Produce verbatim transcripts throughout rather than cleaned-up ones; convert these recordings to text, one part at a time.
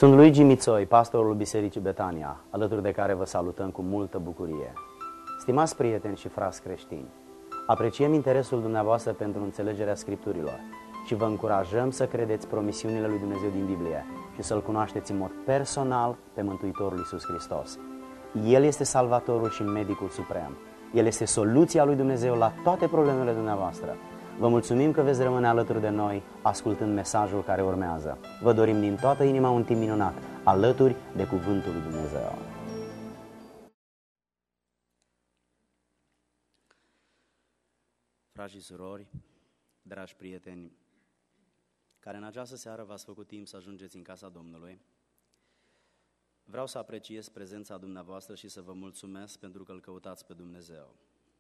Sunt Luigi Mițoi, pastorul Bisericii Betania, alături de care vă salutăm cu multă bucurie. Stimați prieteni și frați creștini, apreciem interesul dumneavoastră pentru înțelegerea Scripturilor și vă încurajăm să credeți promisiunile lui Dumnezeu din Biblie și să-L cunoașteți în mod personal pe Mântuitorul Iisus Hristos. El este Salvatorul și Medicul Suprem. El este soluția lui Dumnezeu la toate problemele dumneavoastră. Vă mulțumim că veți rămâne alături de noi ascultând mesajul care urmează. Vă dorim din toată inima un timp minunat, alături de Cuvântul lui Dumnezeu. Frați și surori, dragi prieteni, care în această seară v-ați făcut timp să ajungeți în casa Domnului, vreau să apreciez prezența dumneavoastră și să vă mulțumesc pentru că îl căutați pe Dumnezeu.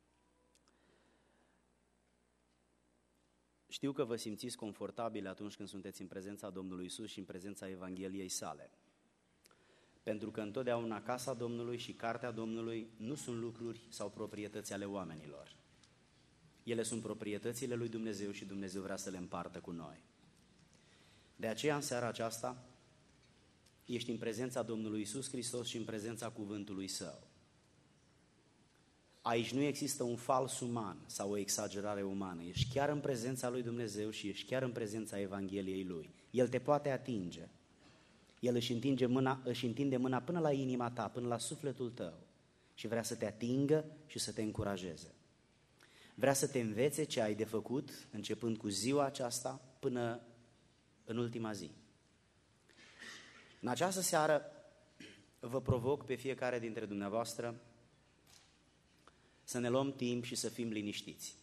Știu că vă simțiți confortabili atunci când sunteți în prezența Domnului Iisus și în prezența Evangheliei sale. Pentru că întotdeauna casa Domnului și cartea Domnului nu sunt lucruri sau proprietăți ale oamenilor. Ele sunt proprietățile lui Dumnezeu și Dumnezeu vrea să le împartă cu noi. De aceea, în seara aceasta, ești în prezența Domnului Iisus Hristos și în prezența cuvântului Său. Aici nu există un fals uman sau o exagerare umană. Ești chiar în prezența lui Dumnezeu și ești chiar în prezența Evangheliei Lui. El te poate atinge. El își întinde mâna, își întinde mâna până la inima ta, până la sufletul tău și vrea să te atingă și să te încurajeze. Vrea să te învețe ce ai de făcut, începând cu ziua aceasta până în ultima zi. În această seară vă provoc pe fiecare dintre dumneavoastră să ne luăm timp și să fim liniștiți.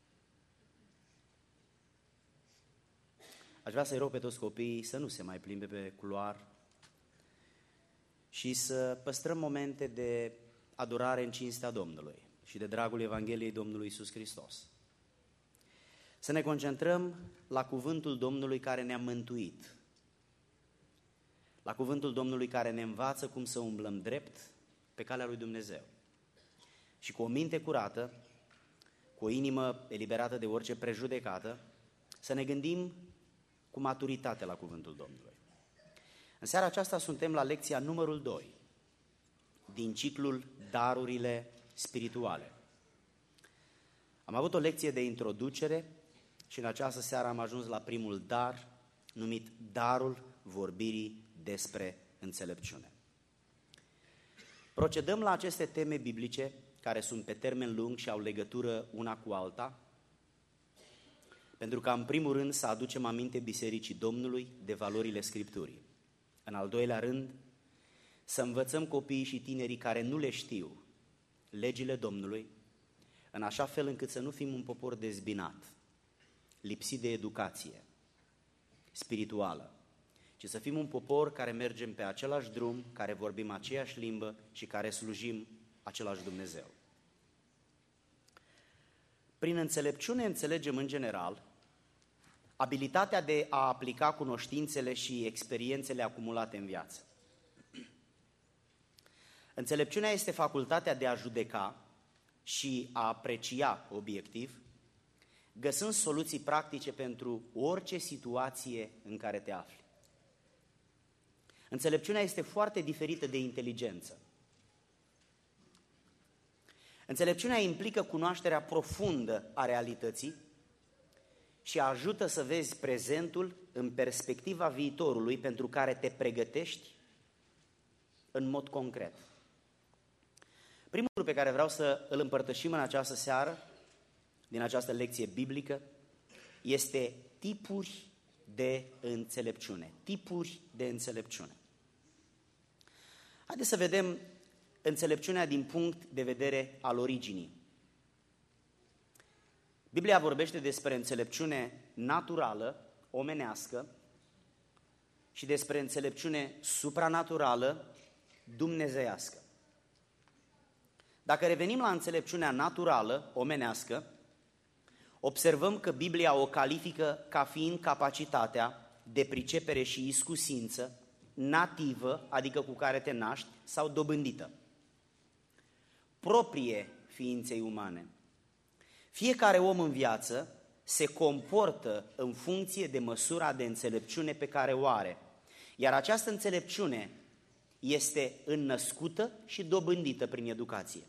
Aș vrea să-i rog pe toți copiii să nu se mai plimbe pe culoar și să păstrăm momente de adorare în cinstea Domnului și de dragul Evangheliei Domnului Iisus Hristos. Să ne concentrăm la cuvântul Domnului care ne-a mântuit, la cuvântul Domnului care ne învață cum să umblăm drept pe calea lui Dumnezeu. Și cu o minte curată, cu o inimă eliberată de orice prejudecată, să ne gândim cu maturitate la cuvântul Domnului. În seara aceasta suntem la lecția numărul doi din ciclul Darurile Spirituale. Am avut o lecție de introducere și în această seară am ajuns la primul dar, numit Darul vorbirii despre înțelepciune. Procedăm la aceste teme biblice care sunt pe termen lung și au legătură una cu alta, pentru că în primul rând să aducem aminte Bisericii Domnului de valorile Scripturii. În al doilea rând, să învățăm copiii și tinerii care nu le știu legile Domnului, în așa fel încât să nu fim un popor dezbinat, lipsit de educație spirituală, ci să fim un popor care mergem pe același drum, care vorbim aceeași limbă și care slujim același Dumnezeu. Prin înțelepciune înțelegem în general abilitatea de a aplica cunoștințele și experiențele acumulate în viață. Înțelepciunea este facultatea de a judeca și a aprecia obiectiv, găsând soluții practice pentru orice situație în care te afli. Înțelepciunea este foarte diferită de inteligență. Înțelepciunea implică cunoașterea profundă a realității și ajută să vezi prezentul în perspectiva viitorului pentru care te pregătești în mod concret. Primul lucru pe care vreau să îl împărtășim în această seară, din această lecție biblică, este tipuri de înțelepciune. Tipuri de înțelepciune. Haideți să vedem înțelepciunea din punct de vedere al originii. Biblia vorbește despre înțelepciune naturală, omenească, și despre înțelepciune supranaturală, dumnezeiască. Dacă revenim la înțelepciunea naturală, omenească, observăm că Biblia o califică ca fiind capacitatea de pricepere și iscusință nativă, adică cu care te naști, sau dobândită, proprie ființei umane. Fiecare om în viață se comportă în funcție de măsura de înțelepciune pe care o are. Iar această înțelepciune este înnăscută și dobândită prin educație.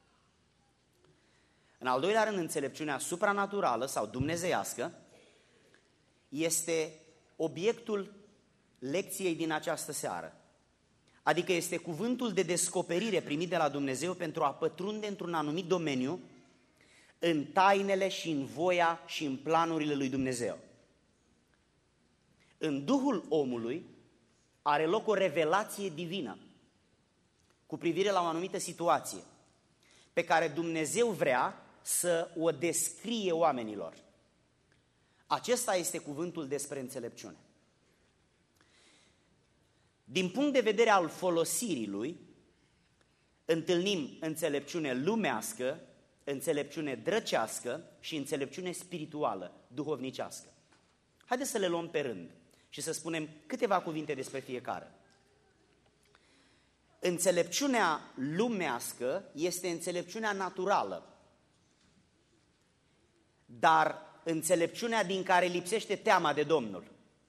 În al doilea rând, înțelepciunea supranaturală sau dumnezeiască este obiectul lecției din această seară. Adică este cuvântul de descoperire primit de la Dumnezeu pentru a pătrunde într-un anumit domeniu în tainele și în voia și în planurile lui Dumnezeu. În Duhul omului are loc o revelație divină cu privire la o anumită situație pe care Dumnezeu vrea să o descrie oamenilor. Acesta este cuvântul despre înțelepciune. Din punct de vedere al folosirii lui, întâlnim înțelepciune lumească, înțelepciune drăcească și înțelepciune spirituală, duhovnicească. Haideți să le luăm pe rând și să spunem câteva cuvinte despre fiecare. Înțelepciunea lumească este înțelepciunea naturală, dar înțelepciunea din care lipsește teama de Domnul.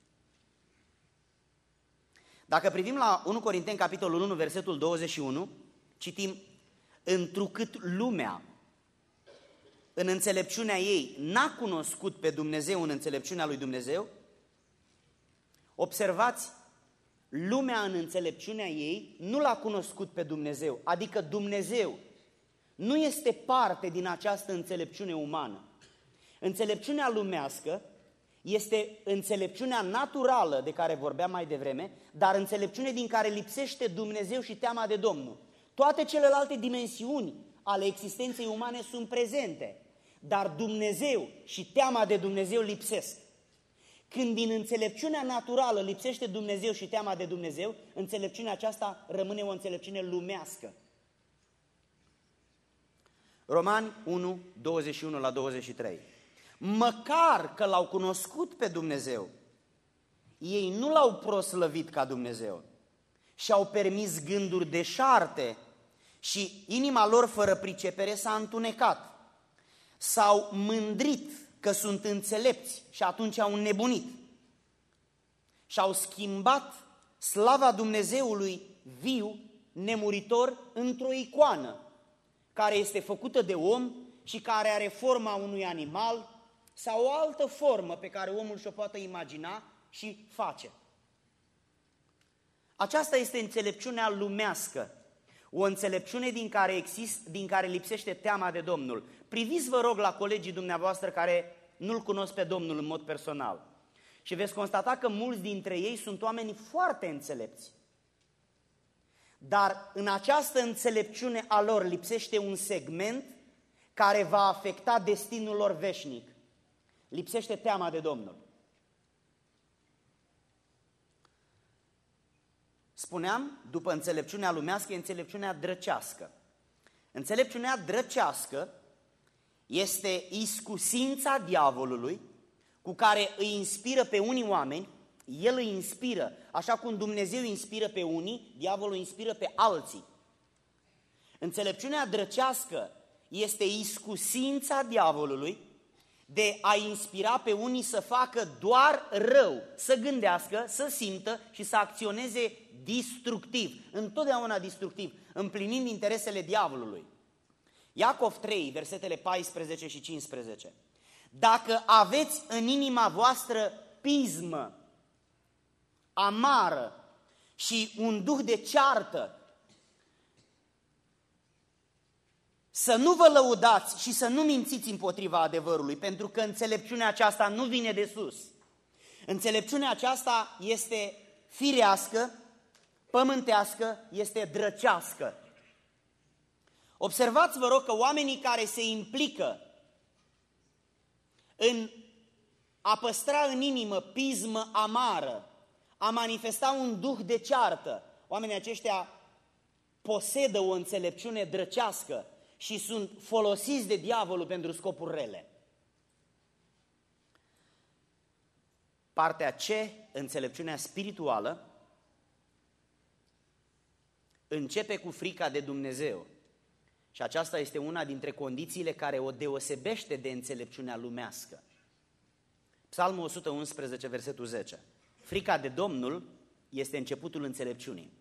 Dacă privim la unu Corinteni, capitolul unu, versetul douăzeci și unu, citim: întrucât lumea, în înțelepciunea ei, n-a cunoscut pe Dumnezeu în înțelepciunea lui Dumnezeu. Observați, lumea în înțelepciunea ei nu l-a cunoscut pe Dumnezeu, adică Dumnezeu nu este parte din această înțelepciune umană. Înțelepciunea lumească este înțelepciunea naturală de care vorbeam mai devreme, dar înțelepciune din care lipsește Dumnezeu și teama de Domnul. Toate celelalte dimensiuni ale existenței umane sunt prezente, dar Dumnezeu și teama de Dumnezeu lipsesc. Când din înțelepciunea naturală lipsește Dumnezeu și teama de Dumnezeu, înțelepciunea aceasta rămâne o înțelepciune lumească. Romani unu, douăzeci și unu la douăzeci și trei. Măcar că l-au cunoscut pe Dumnezeu, ei nu l-au proslăvit ca Dumnezeu și-au permis gânduri deșarte și inima lor fără pricepere s-a întunecat. S-au mândrit că sunt înțelepți și atunci au înnebunit. Și-au schimbat slava Dumnezeului viu, nemuritor, într-o icoană care este făcută de om și care are forma unui animal sau o altă formă pe care omul și-o poate imagina și face. Aceasta este înțelepciunea lumească, o înțelepciune din care, exist, din care lipsește teama de Domnul. Priviți, vă rog, la colegii dumneavoastră care nu-L cunosc pe Domnul în mod personal și veți constata că mulți dintre ei sunt oameni foarte înțelepți. Dar în această înțelepciune a lor lipsește un segment care va afecta destinul lor veșnic. Lipsește teama de Domnul. Spuneam, după înțelepciunea lumească, e înțelepciunea drăcească. Înțelepciunea drăcească este iscusința diavolului cu care îi inspiră pe unii oameni. El îi inspiră, așa cum Dumnezeu inspiră pe unii, diavolul inspiră pe alții. Înțelepciunea drăcească este iscusința diavolului de a inspira pe unii să facă doar rău, să gândească, să simtă și să acționeze destructiv, întotdeauna destructiv, împlinind interesele diavolului. Iacov trei, versetele paisprezece și cincisprezece. Dacă aveți în inima voastră pismă, amară și un duh de ceartă, să nu vă lăudați și să nu mințiți împotriva adevărului, pentru că înțelepciunea aceasta nu vine de sus. Înțelepciunea aceasta este firească, pământească, este drăcească. Observați, vă rog, că oamenii care se implică în a păstra în inimă pismă amară, a manifesta un duh de ceartă, oamenii aceștia posedă o înțelepciune drăcească și sunt folosiți de diavolul pentru scopuri rele. Partea C, înțelepciunea spirituală, începe cu frica de Dumnezeu. Și aceasta este una dintre condițiile care o deosebește de înțelepciunea lumească. Psalmul o sută unsprezece, versetul zece. Frica de Domnul este începutul înțelepciunii.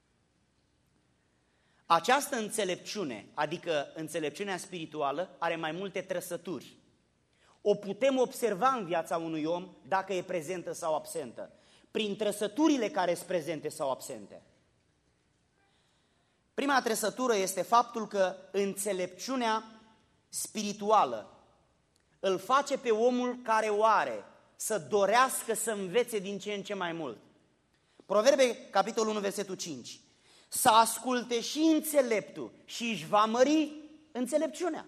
Această înțelepciune, adică înțelepciunea spirituală, are mai multe trăsături. O putem observa în viața unui om dacă e prezentă sau absentă, prin trăsăturile care sunt prezente sau absente. Prima trăsătură este faptul că înțelepciunea spirituală îl face pe omul care o are să dorească să învețe din ce în ce mai mult. Proverbe, capitolul unu, versetul cinci. Să asculte și înțeleptul și își va mări înțelepciunea.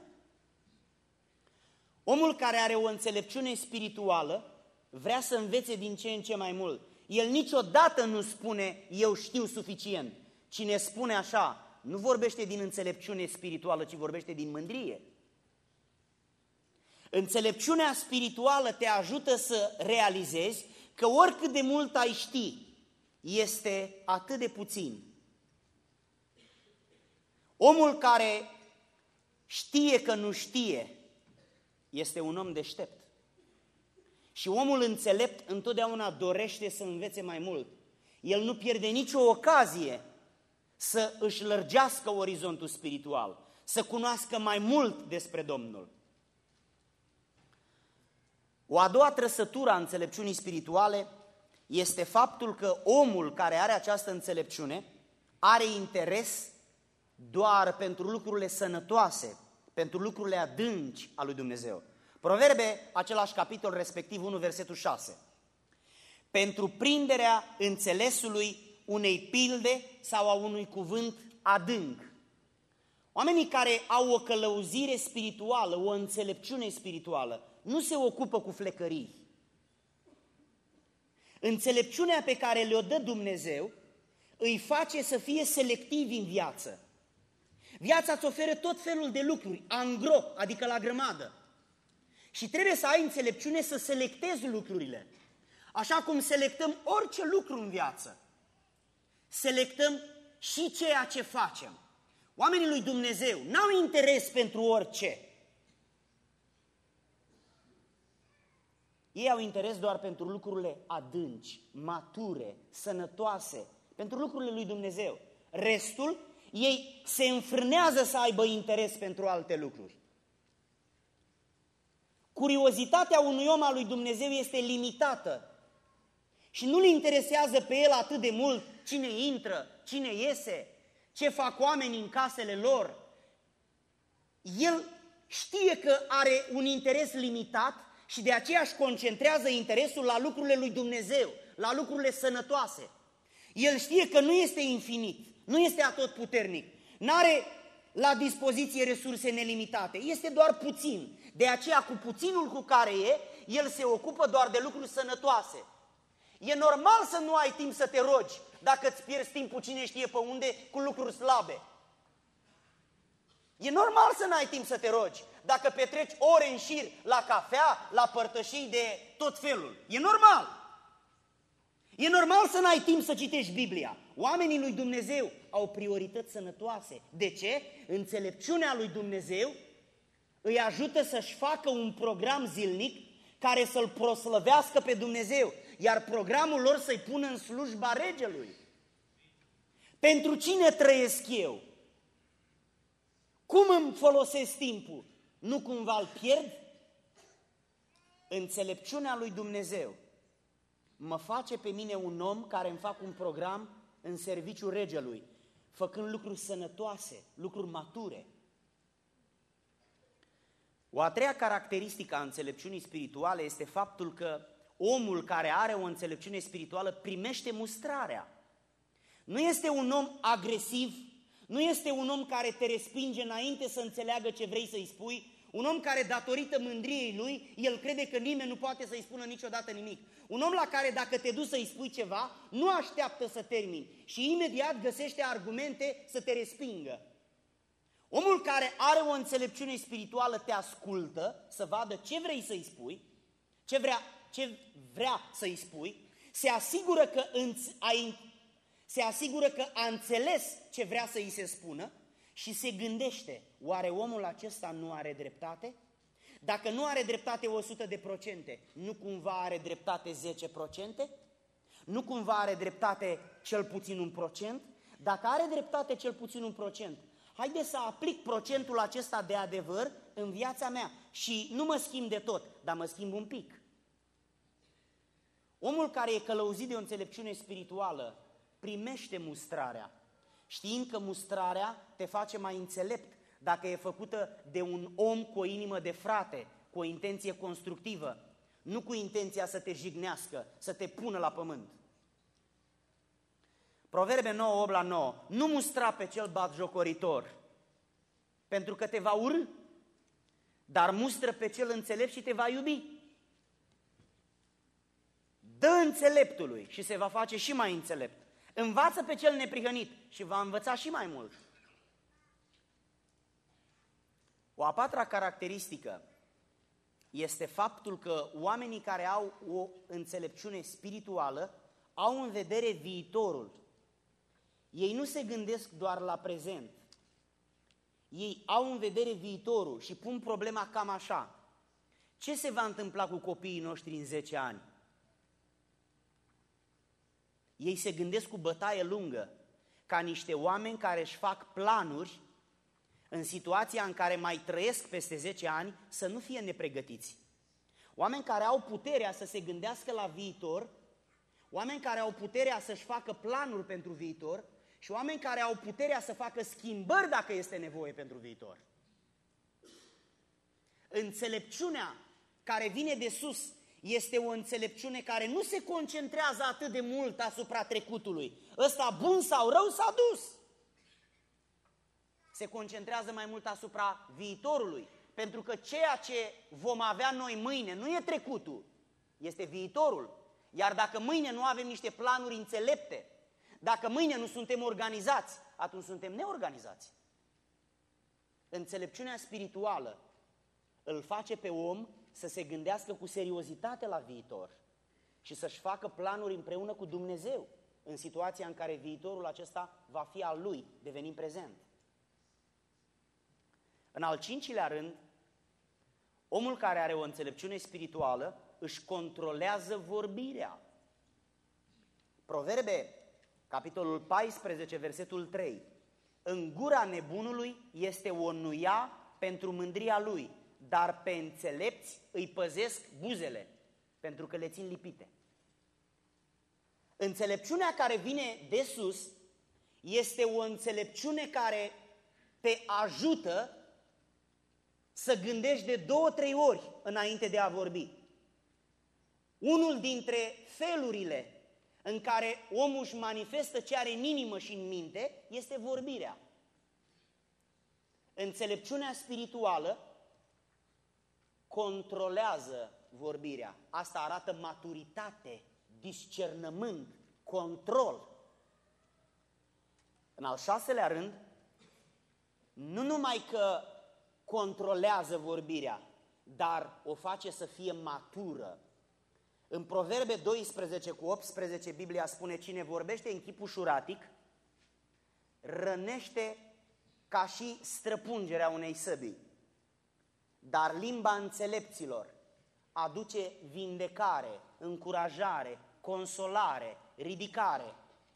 Omul care are o înțelepciune spirituală vrea să învețe din ce în ce mai mult. El niciodată nu spune, eu știu suficient. Cine spune așa, nu vorbește din înțelepciune spirituală, ci vorbește din mândrie. Înțelepciunea spirituală te ajută să realizezi că oricât de mult ai ști, este atât de puțin. Omul care știe că nu știe este un om deștept. Și omul înțelept întotdeauna dorește să învețe mai mult. El nu pierde nicio ocazie să își lărgească orizontul spiritual, să cunoască mai mult despre Domnul. O a doua trăsătură a înțelepciunii spirituale este faptul că omul care are această înțelepciune are interes doar pentru lucrurile sănătoase, pentru lucrurile adânci a lui Dumnezeu. Proverbe, același capitol, respectiv unu, versetul șase. Pentru prinderea înțelesului unei pilde sau a unui cuvânt adânc. Oamenii care au o călăuzire spirituală, o înțelepciune spirituală, nu se ocupă cu flecării. Înțelepciunea pe care le-o dă Dumnezeu îi face să fie selectivi în viață. Viața îți oferă tot felul de lucruri, angro, adică la grămadă. Și trebuie să ai înțelepciune să selectezi lucrurile. Așa cum selectăm orice lucru în viață. Selectăm și ceea ce facem. Oamenii lui Dumnezeu n-au interes pentru orice. Ei au interes doar pentru lucrurile adânci, mature, sănătoase, pentru lucrurile lui Dumnezeu. Restul, ei se înfrânează să aibă interes pentru alte lucruri. Curiozitatea unui om al lui Dumnezeu este limitată și nu-l interesează pe el atât de mult cine intră, cine iese, ce fac oamenii în casele lor. El știe că are un interes limitat și de aceea își concentrează interesul la lucrurile lui Dumnezeu, la lucrurile sănătoase. El știe că nu este infinit, nu este atotputernic, n-are la dispoziție resurse nelimitate, este doar puțin. De aceea, cu puținul cu care e, el se ocupă doar de lucruri sănătoase. E normal să nu ai timp să te rogi dacă îți pierzi timpul cine știe pe unde cu lucruri slabe. E normal să n-ai timp să te rogi dacă petreci ore în șir la cafea, la părtășii de tot felul. E normal. E normal să n-ai timp să citești Biblia. Oamenii lui Dumnezeu au priorități sănătoase. De ce? Înțelepciunea lui Dumnezeu îi ajută să-și facă un program zilnic care să-L proslăvească pe Dumnezeu, iar programul lor să-i pună în slujba regelui. Pentru cine trăiesc eu? Cum îmi folosesc timpul? Nu cumva îl pierd? Înțelepciunea lui Dumnezeu mă face pe mine un om care îmi fac un program în serviciul regelui, făcând lucruri sănătoase, lucruri mature. O a treia caracteristică a înțelepciunii spirituale este faptul că omul care are o înțelepciune spirituală primește mustrarea. Nu este un om agresiv, nu este un om care te respinge înainte să înțeleagă ce vrei să-i spui, un om care, datorită mândriei lui, el crede că nimeni nu poate să-i spună niciodată nimic. Un om la care, dacă te duci să-i spui ceva, nu așteaptă să termini și imediat găsește argumente să te respingă. Omul care are o înțelepciune spirituală te ascultă să vadă ce vrei să-i spui, ce vrea, ce vrea să-i spui, se asigură că, ai, se asigură că a înțeles ce vrea să-i se spună și se gândește, oare omul acesta nu are dreptate? Dacă nu are dreptate o sută de procente, nu cumva are dreptate zece procente? nu cumva are dreptate cel puțin un procent? Dacă are dreptate cel puțin un procent, haide să aplic procentul acesta de adevăr în viața mea și nu mă schimb de tot, dar mă schimb un pic. Omul care e călăuzit de o înțelepciune spirituală primește mustrarea, știind că mustrarea te face mai înțelept dacă e făcută de un om cu o inimă de frate, cu o intenție constructivă, nu cu intenția să te jignească, să te pună la pământ. Proverbe nouă, opt la nouă. Nu mustra pe cel batjocoritor, pentru că te va urâ, dar mustră pe cel înțelept și te va iubi. Dă înțeleptului și se va face și mai înțelept. Învață pe cel neprihănit și va învăța și mai mult. O a patra caracteristică este faptul că oamenii care au o înțelepciune spirituală au în vedere viitorul. Ei nu se gândesc doar la prezent. Ei au în vedere viitorul și pun problema cam așa. Ce se va întâmpla cu copiii noștri în zece ani? Ei se gândesc cu bătaie lungă, ca niște oameni care își fac planuri în situația în care mai trăiesc peste zece ani, să nu fie nepregătiți. Oameni care au puterea să se gândească la viitor, oameni care au puterea să-și facă planuri pentru viitor și oameni care au puterea să facă schimbări dacă este nevoie pentru viitor. Înțelepciunea care vine de sus este o înțelepciune care nu se concentrează atât de mult asupra trecutului. Ăsta bun sau rău s-a dus. Se concentrează mai mult asupra viitorului, pentru că ceea ce vom avea noi mâine nu e trecutul, este viitorul. Iar dacă mâine nu avem niște planuri înțelepte, dacă mâine nu suntem organizați, atunci suntem neorganizați. Înțelepciunea spirituală îl face pe om să se gândească cu seriozitate la viitor și să-și facă planuri împreună cu Dumnezeu în situația în care viitorul acesta va fi al lui, devenind prezent. În al cincilea rând, omul care are o înțelepciune spirituală își controlează vorbirea. Proverbe, capitolul paisprezece, versetul trei. În gura nebunului este o nuia pentru mândria lui, dar pe înțelepți îi păzesc buzele, pentru că le țin lipite. Înțelepciunea care vine de sus este o înțelepciune care te ajută să gândești de două, trei ori înainte de a vorbi. Unul dintre felurile în care omul își manifestă ce are în inimă și în minte este vorbirea. Înțelepciunea spirituală controlează vorbirea. Asta arată maturitate, discernământ, control. În al șaselea rând, nu numai că controlează vorbirea, dar o face să fie matură. În Proverbe doisprezece cu optsprezece, Biblia spune: cine vorbește în chip ușuratic, rănește ca și străpungerea unei săbii. Dar limba înțelepților aduce vindecare, încurajare, consolare, ridicare.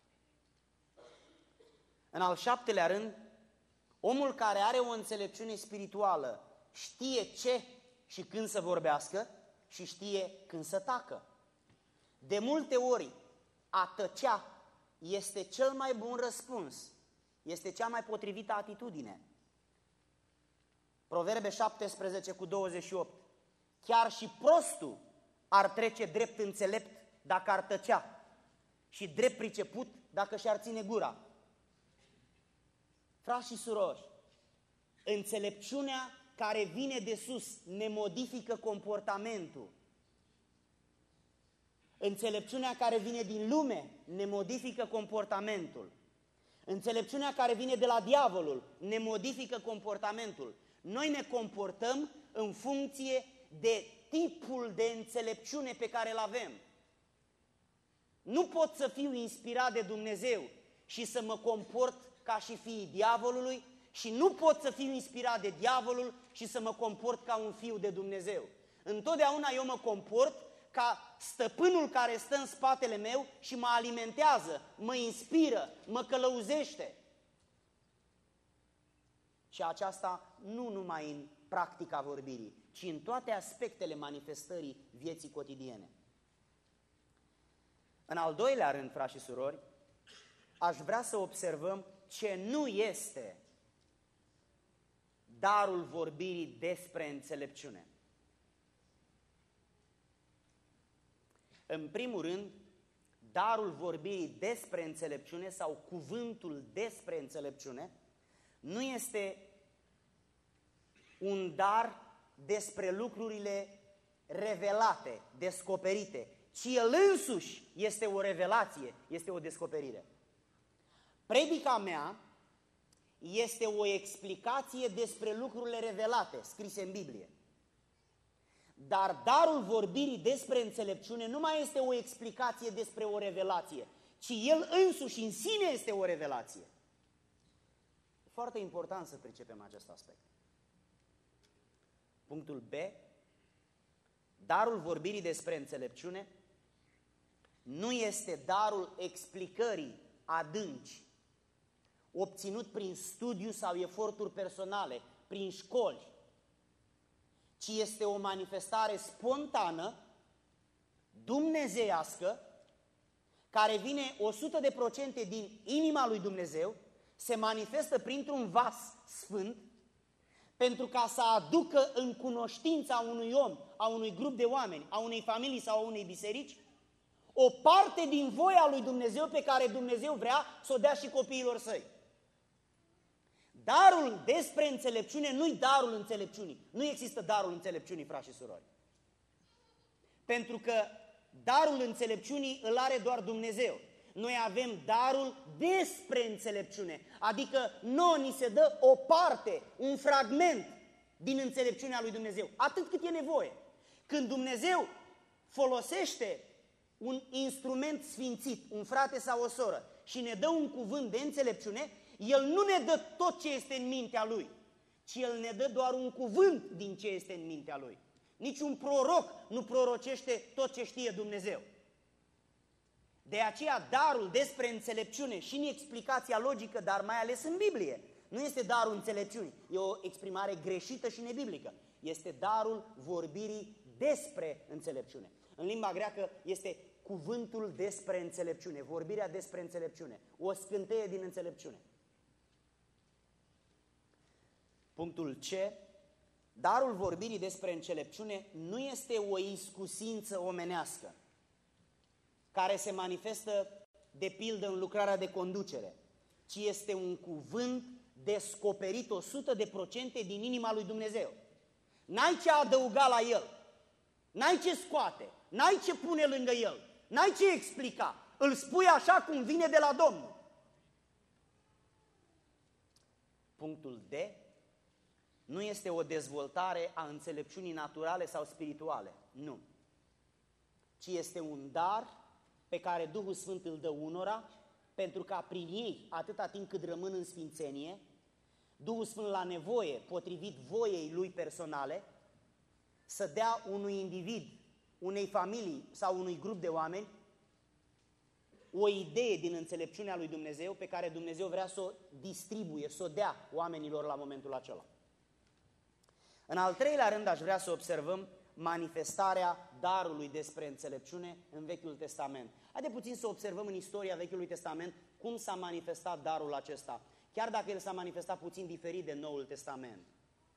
În al șaptelea rând, omul care are o înțelepciune spirituală știe ce și când să vorbească și știe când să tacă. De multe ori, a tăcea este cel mai bun răspuns, este cea mai potrivită atitudine. Proverbe șaptesprezece cu douăzeci și opt. Chiar și prostul ar trece drept înțelept dacă ar tăcea și drept priceput dacă și-ar ține gura. Frați și surori, înțelepciunea care vine de sus ne modifică comportamentul. Înțelepciunea care vine din lume ne modifică comportamentul. Înțelepciunea care vine de la diavolul ne modifică comportamentul. Noi ne comportăm în funcție de tipul de înțelepciune pe care îl avem. Nu pot să fiu inspirat de Dumnezeu și să mă comport ca și fiii diavolului și nu pot să fiu inspirat de diavolul și să mă comport ca un fiu de Dumnezeu. Întotdeauna eu mă comport ca stăpânul care stă în spatele meu și mă alimentează, mă inspiră, mă călăuzește. Și aceasta nu numai în practica vorbirii, ci în toate aspectele manifestării vieții cotidiene. În al doilea rând, frați și surori, aș vrea să observăm ce nu este darul vorbirii despre înțelepciune. În primul rând, darul vorbirii despre înțelepciune sau cuvântul despre înțelepciune nu este un dar despre lucrurile revelate, descoperite, ci el însuși este o revelație, este o descoperire. Predica mea este o explicație despre lucrurile revelate, scrise în Biblie. Dar darul vorbirii despre înțelepciune nu mai este o explicație despre o revelație, ci el însuși în sine este o revelație. E foarte important să pricepem acest aspect. Punctul B. Darul vorbirii despre înțelepciune nu este darul explicării adânci, obținut prin studiu sau eforturi personale, prin școli, ci este o manifestare spontană, dumnezeiască, care vine o sută de procente din inima lui Dumnezeu, se manifestă printr-un vas sfânt, pentru ca să aducă în cunoștința unui om, a unui grup de oameni, a unei familii sau a unei biserici, o parte din voia lui Dumnezeu pe care Dumnezeu vrea să o dea și copiilor săi. Darul despre înțelepciune nu-i darul înțelepciunii. Nu există darul înțelepciunii, frați și surori. Pentru că darul înțelepciunii îl are doar Dumnezeu. Noi avem darul despre înțelepciune, adică nouă ni se dă o parte, un fragment din înțelepciunea lui Dumnezeu, atât cât e nevoie. Când Dumnezeu folosește un instrument sfințit, un frate sau o soră, și ne dă un cuvânt de înțelepciune, El nu ne dă tot ce este în mintea Lui, ci El ne dă doar un cuvânt din ce este în mintea Lui. Niciun proroc nu prorocește tot ce știe Dumnezeu. De aceea darul despre înțelepciune și în explicația logică, dar mai ales în Biblie, nu este darul înțelepciunii, e o exprimare greșită și nebiblică. Este darul vorbirii despre înțelepciune. În limba greacă este cuvântul despre înțelepciune, vorbirea despre înțelepciune, o scânteie din înțelepciune. Punctul C. Darul vorbirii despre înțelepciune nu este o iscusință omenească care se manifestă de pildă în lucrarea de conducere, ci este un cuvânt descoperit o sută de procente din inima lui Dumnezeu. N-ai ce adăuga la el, n-ai ce scoate, n-ai ce pune lângă el, n-ai ce explica, îl spui așa cum vine de la Domnul. Punctul D. Nu este o dezvoltare a înțelepciunii naturale sau spirituale, nu, ci este un dar pe care Duhul Sfânt îl dă unora, pentru ca prin ei, atâta timp cât rămân în sfințenie, Duhul Sfânt la nevoie, potrivit voiei lui personale, să dea unui individ, unei familii sau unui grup de oameni o idee din înțelepciunea lui Dumnezeu pe care Dumnezeu vrea să o distribuie, să o dea oamenilor la momentul acela. În al treilea rând aș vrea să observăm manifestarea darului despre înțelepciune în Vechiul Testament. Haideți puțin să observăm în istoria Vechiului Testament cum s-a manifestat darul acesta, chiar dacă el s-a manifestat puțin diferit de Noul Testament.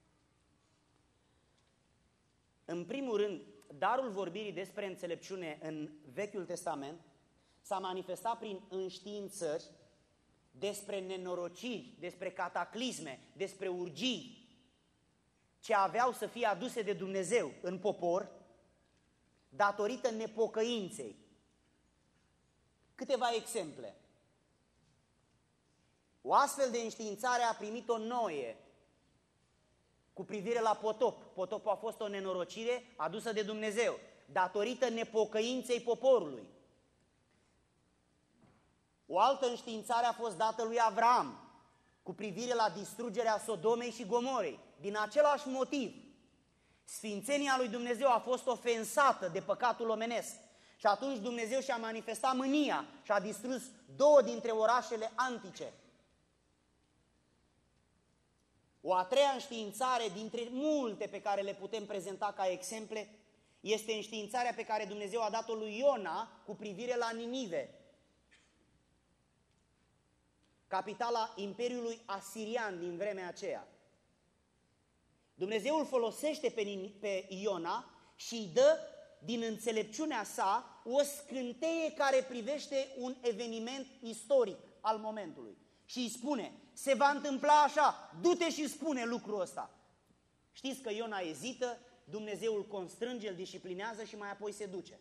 În primul rând, darul vorbirii despre înțelepciune în Vechiul Testament s-a manifestat prin înștiințări despre nenorociri, despre cataclisme, despre urgii ce aveau să fie aduse de Dumnezeu în popor datorită nepocăinței. Câteva exemple. O astfel de înștiințare a primit-o Noe cu privire la potop. Potopul a fost o nenorocire adusă de Dumnezeu datorită nepocăinței poporului. O altă înștiințare a fost dată lui Avram cu privire la distrugerea Sodomei și Gomorei, din același motiv. Sfințenia lui Dumnezeu a fost ofensată de păcatul omenesc. Și atunci Dumnezeu și-a manifestat mânia și a distrus două dintre orașele antice. O a treia înștiințare dintre multe pe care le putem prezenta ca exemple este înștiințarea pe care Dumnezeu a dat-o lui Iona cu privire la Ninive, capitala Imperiului Asirian din vremea aceea. Dumnezeu îl folosește pe, pe Iona și îi dă din înțelepciunea sa o scânteie care privește un eveniment istoric al momentului. Și îi spune, se va întâmpla așa, du-te și spune lucrul ăsta. Știți că Iona ezită, Dumnezeu îl constrânge, îl disciplinează și mai apoi se duce.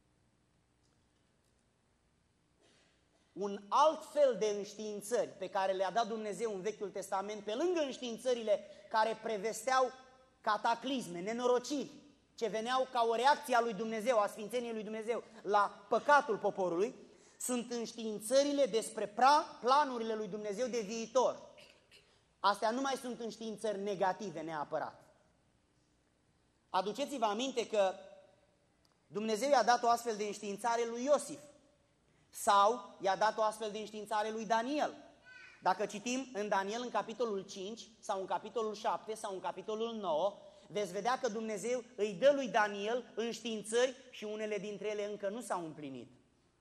Un alt fel de înștiințări pe care le-a dat Dumnezeu în Vechiul Testament, pe lângă înștiințările care prevesteau cataclisme, nenorociri, ce veneau ca o reacție a lui Dumnezeu, a sfințeniei lui Dumnezeu, la păcatul poporului, sunt înștiințările despre planurile lui Dumnezeu de viitor. Astea nu mai sunt înștiințări negative neapărat. Aduceți-vă aminte că Dumnezeu i-a dat o astfel de înștiințare lui Iosif sau i-a dat o astfel de înștiințare lui Daniel. Dacă citim în Daniel în capitolul cinci sau în capitolul șapte sau în capitolul nouă, veți vedea că Dumnezeu îi dă lui Daniel înștiințări și unele dintre ele încă nu s-au împlinit.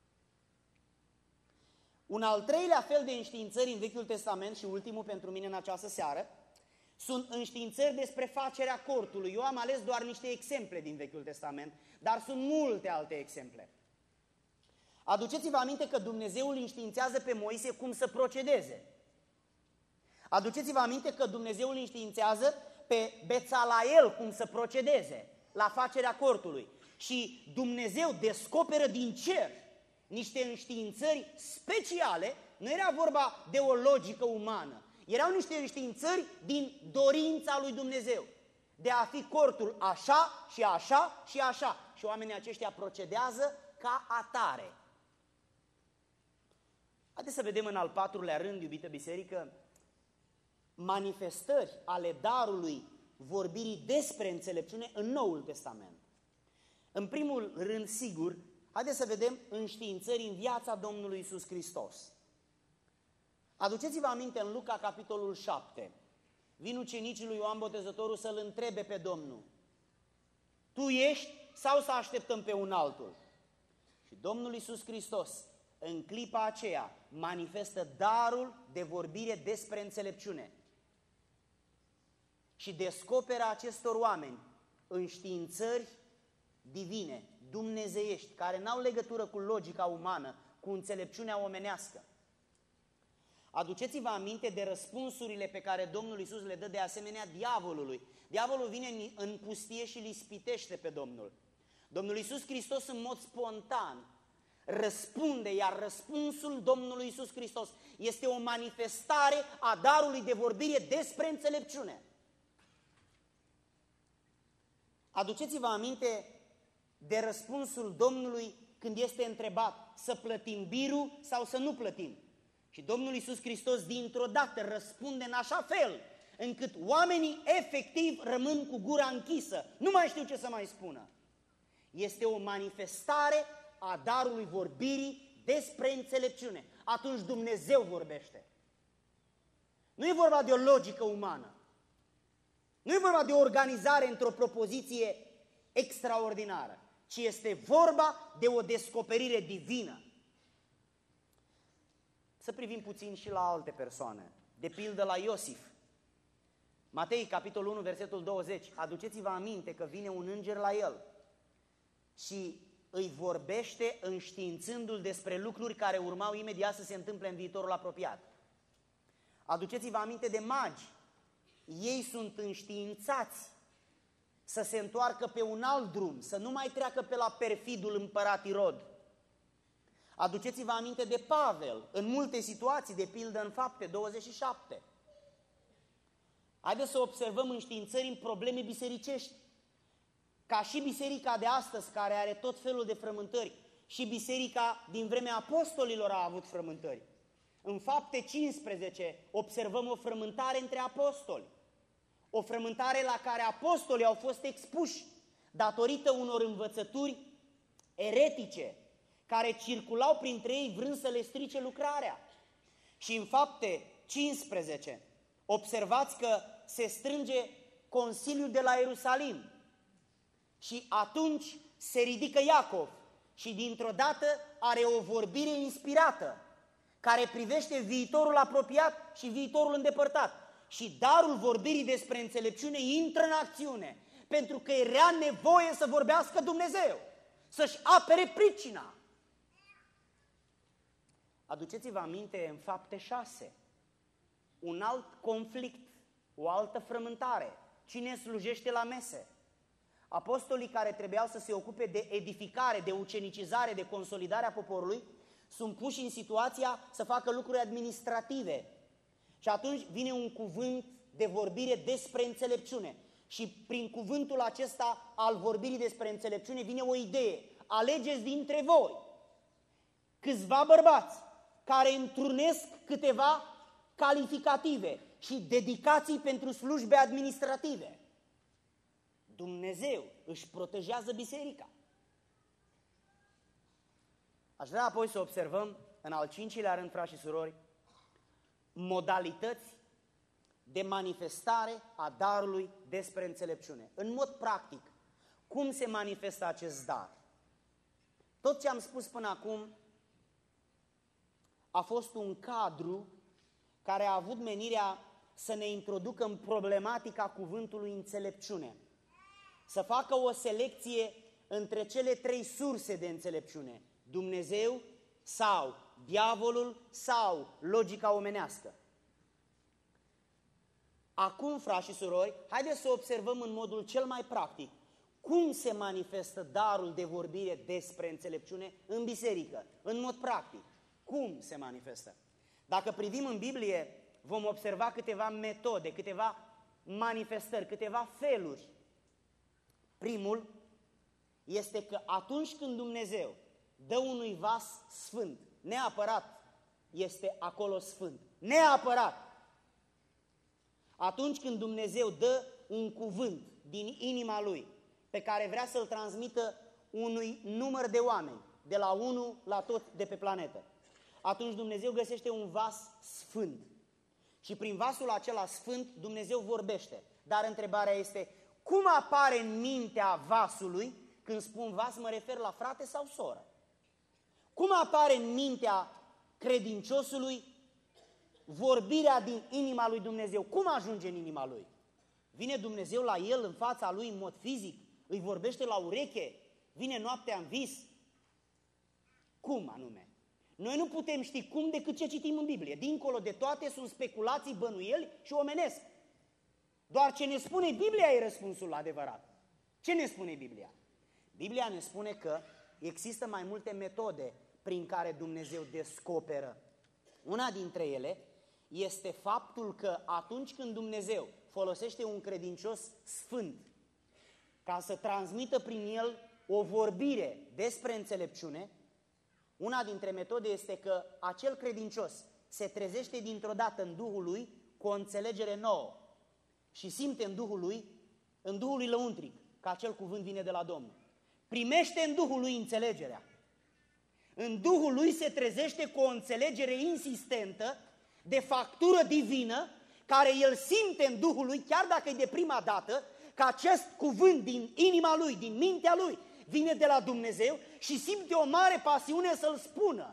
Un al treilea fel de înștiințări în Vechiul Testament și ultimul pentru mine în această seară sunt înștiințări despre facerea cortului. Eu am ales doar niște exemple din Vechiul Testament, dar sunt multe alte exemple. Aduceți-vă aminte că Dumnezeu îl înștiințează pe Moise cum să procedeze. Aduceți-vă aminte că Dumnezeu îl înștiințează pe Bețalael cum să procedeze la facerea cortului. Și Dumnezeu descoperă din cer niște înștiințări speciale, nu era vorba de o logică umană, erau niște înștiințări din dorința lui Dumnezeu, de a fi cortul așa și așa și așa. Și oamenii aceștia procedează ca atare. Haideți să vedem în al patrulea rând, iubită biserică, manifestări ale darului vorbirii despre înțelepciune în Noul Testament. În primul rând, sigur, haideți să vedem înștiințări în viața Domnului Iisus Hristos. Aduceți-vă aminte în Luca, capitolul șapte. Vin ucenicii lui Ioan Botezătorul să-L întrebe pe Domnul: tu ești sau să așteptăm pe un altul? Și Domnul Iisus Hristos, în clipa aceea, manifestă darul de vorbire despre înțelepciune. Și descoperă acestor oameni înștiințări divine, dumnezeiești, care n-au legătură cu logica umană, cu înțelepciunea omenească. Aduceți-vă aminte de răspunsurile pe care Domnul Iisus le dă de asemenea diavolului. Diavolul vine în pustie și îl ispitește pe Domnul. Domnul Iisus Hristos în mod spontan răspunde, iar răspunsul Domnului Iisus Hristos este o manifestare a darului de vorbire despre înțelepciune. Aduceți-vă aminte de răspunsul Domnului când este întrebat să plătim birul sau să nu plătim. Și Domnul Iisus Hristos dintr-o dată răspunde în așa fel încât oamenii efectiv rămân cu gura închisă. Nu mai știu ce să mai spună. Este o manifestare a darului vorbirii despre înțelepciune. Atunci Dumnezeu vorbește. Nu e vorba de o logică umană. Nu e vorba de o organizare într-o propoziție extraordinară, ci este vorba de o descoperire divină. Să privim puțin și la alte persoane, de pildă la Iosif. Matei, capitolul unu, versetul douăzeci. Aduceți-vă aminte că vine un înger la el și îi vorbește înștiințându-l despre lucruri care urmau imediat să se întâmple în viitorul apropiat. Aduceți-vă aminte de magi. Ei sunt înștiințați să se întoarcă pe un alt drum, să nu mai treacă pe la perfidul împărat Irod. Aduceți-vă aminte de Pavel, în multe situații, de pildă în Fapte douăzeci și șapte. Haideți să observăm înștiințări în probleme bisericești. Ca și biserica de astăzi, care are tot felul de frământări, și biserica din vremea apostolilor a avut frământări. În Fapte cincisprezece observăm o frământare între apostoli. O frământare la care apostolii au fost expuși datorită unor învățături eretice care circulau printre ei vrând să le strice lucrarea. Și în Fapte cincisprezece observați că se strânge Consiliul de la Ierusalim și atunci se ridică Iacov și dintr-o dată are o vorbire inspirată care privește viitorul apropiat și viitorul îndepărtat. Și darul vorbirii despre înțelepciune intră în acțiune, pentru că era nevoie să vorbească Dumnezeu, să-și apere pricina. Aduceți-vă aminte în Fapte șase, un alt conflict, o altă frământare. Cine slujește la mese? Apostolii care trebuiau să se ocupe de edificare, de ucenicizare, de consolidarea poporului, sunt puși în situația să facă lucruri administrative. Și atunci vine un cuvânt de vorbire despre înțelepciune. Și prin cuvântul acesta al vorbirii despre înțelepciune vine o idee. Alegeți dintre voi câțiva bărbați care întrunesc câteva calificative și dedicații pentru slujbe administrative. Dumnezeu își protejează biserica. Aș vrea apoi să observăm, în al cincilea rând, frați și surori, modalități de manifestare a darului despre înțelepciune. În mod practic, cum se manifestă acest dar? Tot ce am spus până acum a fost un cadru care a avut menirea să ne introducă în problematica cuvântului înțelepciune. Să facă o selecție între cele trei surse de înțelepciune: Dumnezeu sau diavolul sau logica omenească. Acum, frați și surori, haideți să observăm în modul cel mai practic cum se manifestă darul de vorbire despre înțelepciune în biserică, în mod practic. Cum se manifestă? Dacă privim în Biblie, vom observa câteva metode, câteva manifestări, câteva feluri. Primul este că atunci când Dumnezeu dă unui vas sfânt, neapărat este acolo sfânt, neapărat. Atunci când Dumnezeu dă un cuvânt din inima Lui, pe care vrea să-l transmită unui număr de oameni, de la unul la tot de pe planetă, atunci Dumnezeu găsește un vas sfânt. Și prin vasul acela sfânt Dumnezeu vorbește. Dar întrebarea este, cum apare în mintea vasului? Când spun vas, mă refer la frate sau soră. Cum apare în mintea credinciosului vorbirea din inima lui Dumnezeu? Cum ajunge în inima lui? Vine Dumnezeu la el în fața lui în mod fizic? Îi vorbește la ureche? Vine noaptea în vis? Cum anume? Noi nu putem ști cum decât ce citim în Biblie. Dincolo de toate sunt speculații, bănuieli și omenesc. Doar ce ne spune Biblia e răspunsul adevărat. Ce ne spune Biblia? Biblia ne spune că există mai multe metode prin care Dumnezeu descoperă. Una dintre ele este faptul că atunci când Dumnezeu folosește un credincios sfânt ca să transmită prin el o vorbire despre înțelepciune, una dintre metode este că acel credincios se trezește dintr-o dată în Duhul lui cu o înțelegere nouă și simte în Duhul lui, în Duhul lui lăuntric, că acel cuvânt vine de la Domnul. Primește în Duhul lui înțelegerea. În Duhul lui se trezește cu o înțelegere insistentă de factură divină, care el simte în Duhul lui, chiar dacă e de prima dată, că acest cuvânt din inima lui, din mintea lui, vine de la Dumnezeu și simte o mare pasiune să-l spună.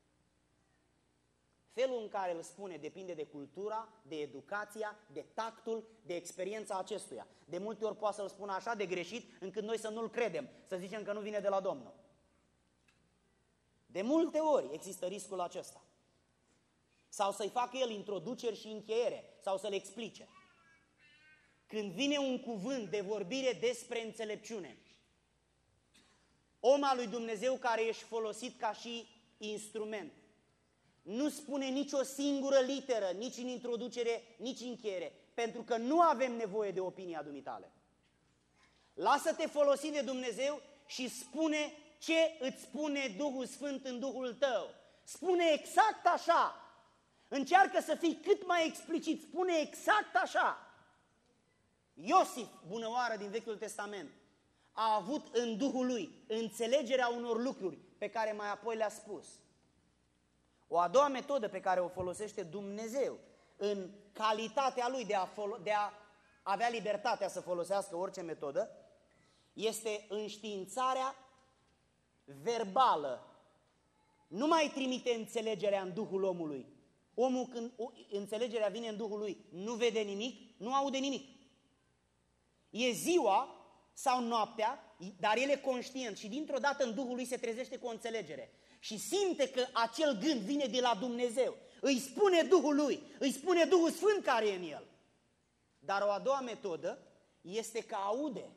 Felul în care îl spune depinde de cultura, de educația, de tactul, de experiența acestuia. De multe ori poate să-l spună așa de greșit încât noi să nu-l credem, să zicem că nu vine de la Domnul. De multe ori există riscul acesta. Sau să-i facă el introduceri și încheiere, sau să le explice. Când vine un cuvânt de vorbire despre înțelepciune, om al lui Dumnezeu care ești folosit ca și instrument, nu spune nici o singură literă, nici în introducere, nici în încheiere, pentru că nu avem nevoie de opinia dumitale. Lasă-te folosi de Dumnezeu și spune ce îți spune Duhul Sfânt în Duhul tău. Spune exact așa. Încearcă să fii cât mai explicit, spune exact așa. Iosif, bunăoară din Vechiul Testament, a avut în Duhul lui înțelegerea unor lucruri pe care mai apoi le-a spus. O a doua metodă pe care o folosește Dumnezeu în calitatea lui de a, de a avea libertatea să folosească orice metodă este înștiințarea verbală. Nu mai trimite înțelegerea în Duhul omului. Omul, când înțelegerea vine în Duhul lui, nu vede nimic, nu aude nimic. E ziua sau noaptea, dar el e conștient și dintr-o dată în Duhul lui se trezește cu o înțelegere. Și simte că acel gând vine de la Dumnezeu. Îi spune Duhul lui, îi spune Duhul Sfânt care e în el. Dar o a doua metodă este că aude.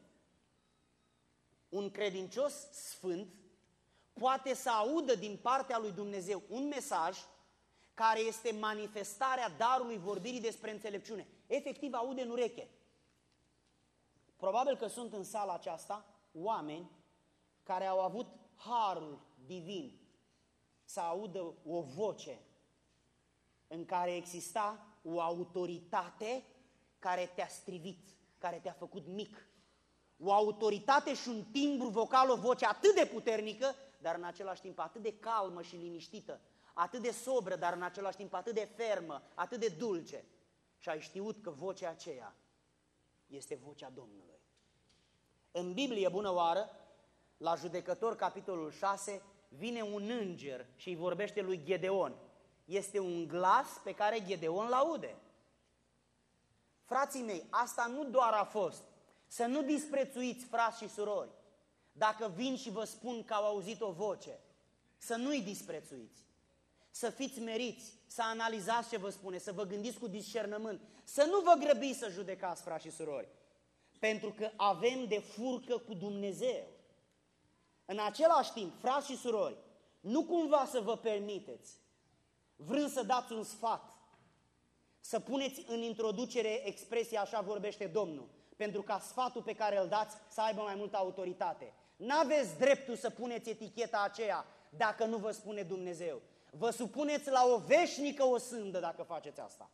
Un credincios sfânt poate să audă din partea lui Dumnezeu un mesaj care este manifestarea darului vorbirii despre înțelepciune. Efectiv aude în ureche. Probabil că sunt în sala aceasta oameni care au avut harul divin să audă o voce în care exista o autoritate care te-a strivit, care te-a făcut mic. O autoritate și un timbru vocal, o voce atât de puternică, dar în același timp atât de calmă și liniștită, atât de sobră, dar în același timp atât de fermă, atât de dulce. Și ai știut că vocea aceea este vocea Domnului. În Biblie, bună oară, la Judecători, capitolul șase, vine un înger și îi vorbește lui Gedeon. Este un glas pe care Gedeon l-aude. Frații mei, asta nu doar a fost. Să nu disprețuiți, frați și surori, dacă vin și vă spun că au auzit o voce. Să nu-i disprețuiți. Să fiți meriți, să analizați ce vă spune, să vă gândiți cu discernământ. Să nu vă grăbiți să judecați, frați și surori. Pentru că avem de furcă cu Dumnezeu. În același timp, frați și surori, nu cumva să vă permiteți, vrând să dați un sfat, să puneți în introducere expresia așa vorbește Domnul, pentru ca sfatul pe care îl dați să aibă mai multă autoritate. N-aveți dreptul să puneți eticheta aceea dacă nu vă spune Dumnezeu. Vă supuneți la o veșnică osândă dacă faceți asta.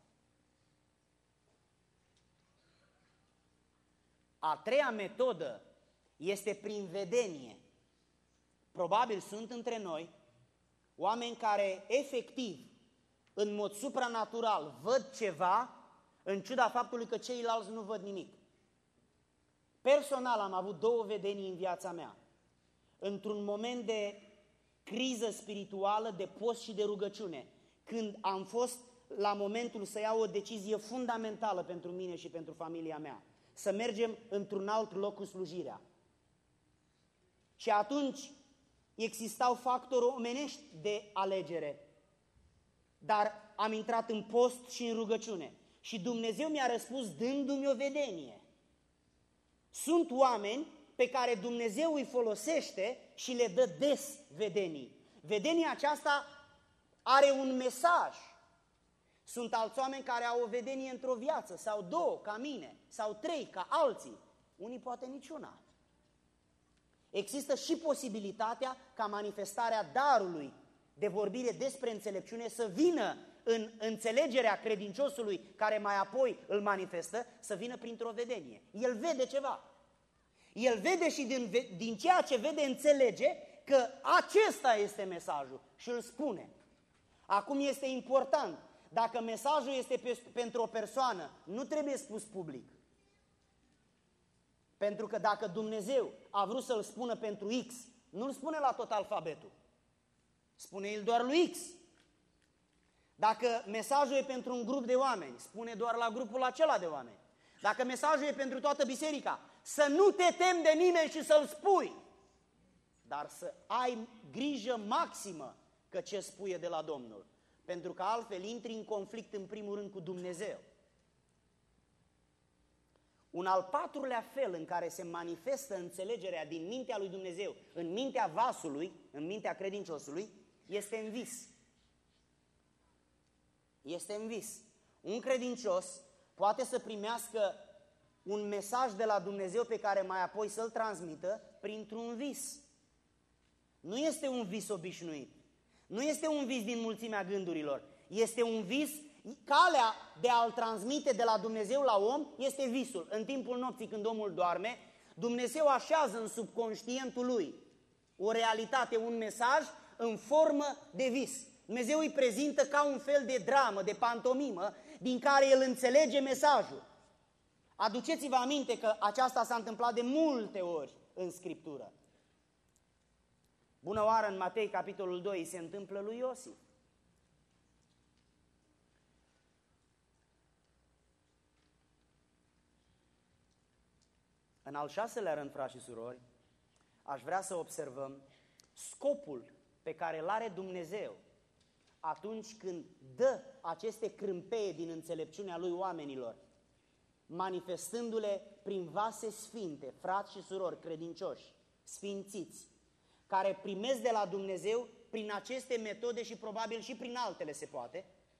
A treia metodă este prin vedenie. Probabil sunt între noi oameni care efectiv, în mod supranatural, văd ceva în ciuda faptului că ceilalți nu văd nimic. Personal am avut două vedenii în viața mea. Într-un moment de criză spirituală, de post și de rugăciune, când am fost la momentul să iau o decizie fundamentală pentru mine și pentru familia mea, să mergem într-un alt loc cu slujirea. Și atunci existau factori omenești de alegere, dar am intrat în post și în rugăciune și Dumnezeu mi-a răspuns dându-mi o vedenie. Sunt oameni pe care Dumnezeu îi folosește și le dă des vedenii. Vedenia aceasta are un mesaj. Sunt alți oameni care au o vedenie într-o viață, sau două, ca mine, sau trei, ca alții. Unii poate niciuna. Există și posibilitatea ca manifestarea darului de vorbire despre înțelepciune să vină în înțelegerea credinciosului care mai apoi îl manifestă, să vină printr-o vedenie. El vede ceva. El vede și din, din ceea ce vede înțelege că acesta este mesajul și îl spune. Acum este important, dacă mesajul este pe, pentru o persoană, nu trebuie spus public. Pentru că dacă Dumnezeu a vrut să-l spună pentru X, nu-l spune la tot alfabetul. Spune el doar lui X. Dacă mesajul e pentru un grup de oameni, spune doar la grupul acela de oameni. Dacă mesajul e pentru toată biserica, să nu te temi de nimeni și să-l spui, dar să ai grijă maximă că ce spui e de la Domnul, pentru că altfel intri în conflict în primul rând cu Dumnezeu. Un al patrulea fel în care se manifestă înțelegerea din mintea lui Dumnezeu, în mintea vasului, în mintea credinciosului, este în vis. Este în vis. Un credincios poate să primească un mesaj de la Dumnezeu pe care mai apoi să-l transmită printr-un vis. Nu este un vis obișnuit. Nu este un vis din mulțimea gândurilor. Este un vis, calea de a-l transmite de la Dumnezeu la om este visul. În timpul nopții când omul doarme, Dumnezeu așează în subconștientul lui o realitate, un mesaj în formă de vis. Dumnezeu îi prezintă ca un fel de dramă, de pantomimă, din care el înțelege mesajul. Aduceți-vă aminte că aceasta s-a întâmplat de multe ori în Scriptură. Bună oară, în Matei, capitolul doi, se întâmplă lui Iosif. În al șaselea rând, frați și surori, aș vrea să observăm scopul pe care îl are Dumnezeu atunci când dă aceste crâmpeie din înțelepciunea lui oamenilor, manifestându-le prin vase sfinte, frați și surori credincioși, sfințiți, care primesc de la Dumnezeu prin aceste metode și probabil și prin altele se poate,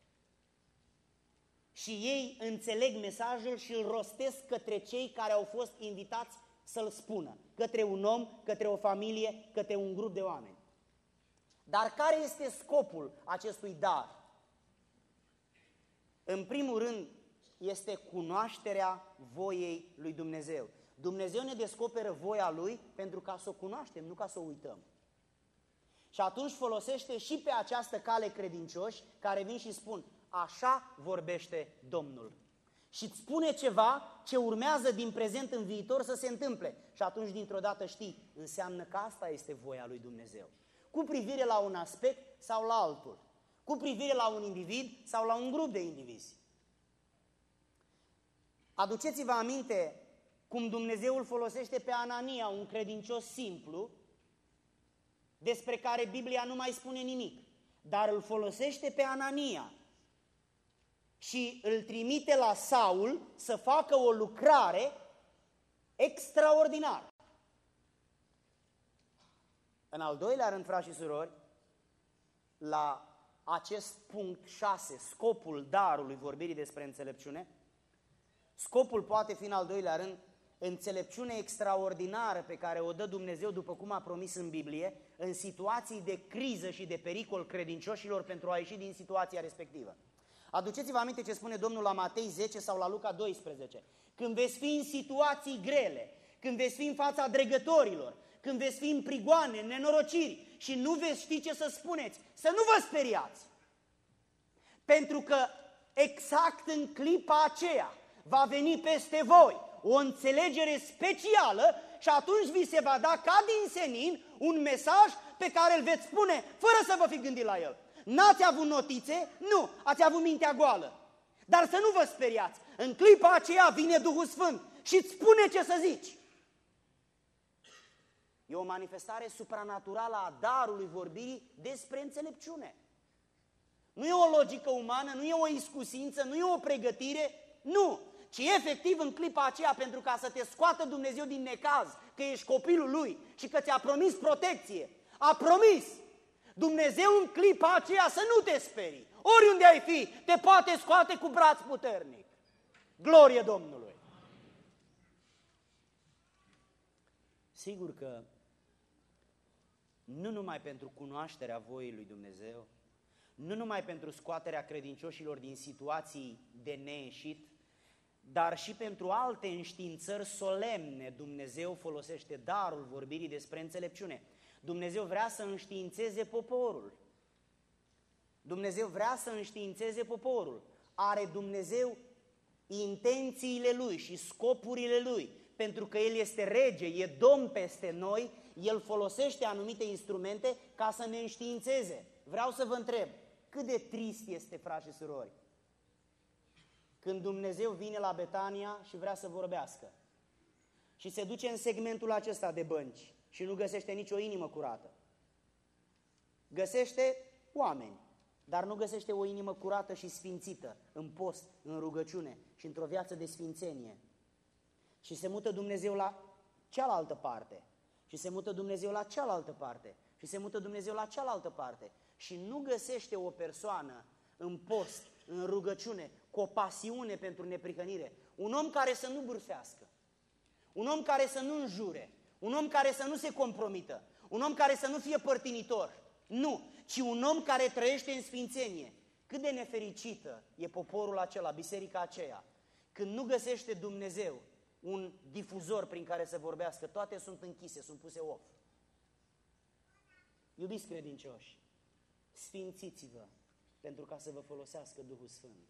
și ei înțeleg mesajul și îl rostesc către cei care au fost invitați să-l spună, către un om, către o familie, către un grup de oameni. Dar care este scopul acestui dar? În primul rând, este cunoașterea voiei lui Dumnezeu. Dumnezeu ne descoperă voia Lui pentru ca să o cunoaștem, nu ca să o uităm. Și atunci folosește și pe această cale credincioși care vin și spun: așa vorbește Domnul. Și îți spune ceva ce urmează din prezent în viitor să se întâmple. Și atunci dintr-o dată știi, înseamnă că asta este voia lui Dumnezeu. Cu privire la un aspect sau la altul. Cu privire la un individ sau la un grup de indivizi. Aduceți-vă aminte cum Dumnezeu îl folosește pe Anania, un credincios simplu, despre care Biblia nu mai spune nimic. Dar îl folosește pe Anania și îl trimite la Saul să facă o lucrare extraordinară. În al doilea rând, frați și surori, la acest punct șase, scopul darului vorbirii despre înțelepciune, scopul poate fi în al doilea rând înțelepciune extraordinară pe care o dă Dumnezeu, după cum a promis în Biblie, în situații de criză și de pericol credincioșilor pentru a ieși din situația respectivă. Aduceți-vă aminte ce spune Domnul la Matei zece sau la Luca doisprezece. Când veți fi în situații grele, când veți fi în fața dregătorilor, când veți fi în prigoane, în nenorociri și nu veți ști ce să spuneți, să nu vă speriați. Pentru că exact în clipa aceea va veni peste voi o înțelegere specială și atunci vi se va da ca din senin un mesaj pe care îl veți spune fără să vă fi gândit la el. N-ați avut notițe? Nu, ați avut mintea goală. Dar să nu vă speriați, în clipa aceea vine Duhul Sfânt și îți spune ce să zici. E o manifestare supranaturală a darului vorbirii despre înțelepciune. Nu e o logică umană, nu e o iscusință, nu e o pregătire, nu, ci efectiv în clipa aceea, pentru ca să te scoată Dumnezeu din necaz, că ești copilul Lui și că ți-a promis protecție, a promis Dumnezeu în clipa aceea să nu te sperii. Oriunde ai fi, te poate scoate cu braț puternic. Glorie Domnului! Sigur că nu numai pentru cunoașterea voii lui Dumnezeu, nu numai pentru scoaterea credincioșilor din situații de neieșit, dar și pentru alte înștiințări solemne Dumnezeu folosește darul vorbirii despre înțelepciune. Dumnezeu vrea să înștiințeze poporul. Dumnezeu vrea să înștiințeze poporul. Are Dumnezeu intențiile Lui și scopurile Lui. Pentru că El este rege, e domn peste noi, El folosește anumite instrumente ca să ne înștiințeze. Vreau să vă întreb, cât de trist este, frați și surori, când Dumnezeu vine la Betania și vrea să vorbească și se duce în segmentul acesta de bănci și nu găsește nicio inimă curată. Găsește oameni, dar nu găsește o inimă curată și sfințită, în post, în rugăciune și într-o viață de sfințenie. Și se mută Dumnezeu la cealaltă parte, și se mută Dumnezeu la cealaltă parte, și se mută Dumnezeu la cealaltă parte. Și nu găsește o persoană în post, în rugăciune, cu o pasiune pentru neprihănire. Un om care să nu bârfească, un om care să nu înjure, un om care să nu se compromită, un om care să nu fie părtinitor. Nu, ci un om care trăiește în sfințenie. Cât de nefericită e poporul acela, biserica aceea, când nu găsește Dumnezeu un difuzor prin care să vorbească, toate sunt închise, sunt puse off. Iubiți credincioși, sfințiți-vă pentru ca să vă folosească Duhul Sfânt.